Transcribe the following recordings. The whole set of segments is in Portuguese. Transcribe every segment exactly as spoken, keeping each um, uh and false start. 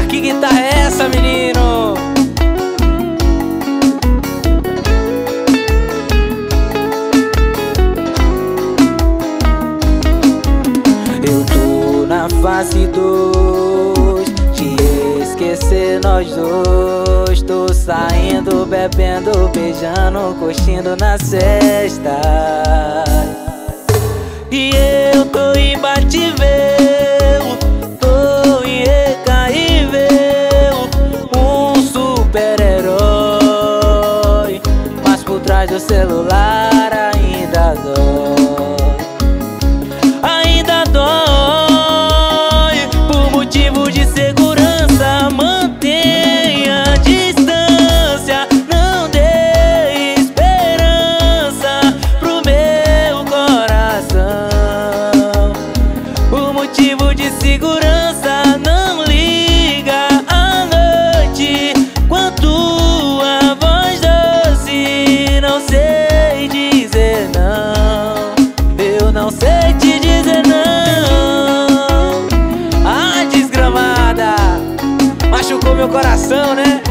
Que guitarra é essa, menino? Eu tô na fase dois de esquecer nós dois. Tô saindo, bebendo, beijando, curtindo na sexta. E eu tô imbatível, tô irrecaível, um super-herói, mas por trás do celular ainda dói. Ainda dói, por motivo de segurança, mantenha a distância, não dê esperança pro meu coração. Por motivo de segurança, não liga à noite com a tua voz doce. Não sei dizer não, eu não sei te dizer não. Ah, desgramada, machucou meu coração, né?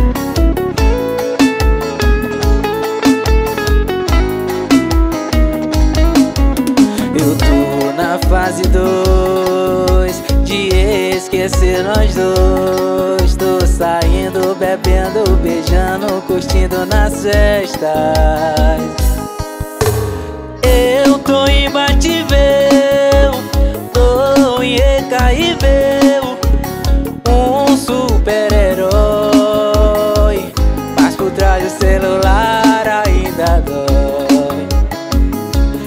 Eu tô na fase dois de esquecer nós dois. Tô saindo, bebendo, beijando, curtindo nas festas. Eu tô imbatível, tô irrecaível, um super-herói, mas por trás do celular ainda dói.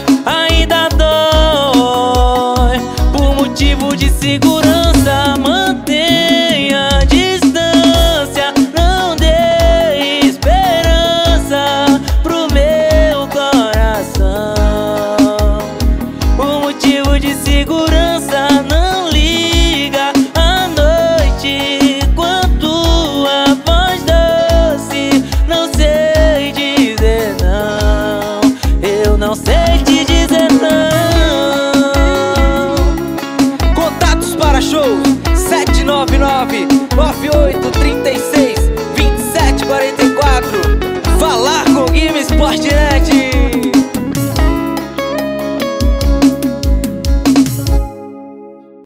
Ainda dói, por motivo de segurança, mano.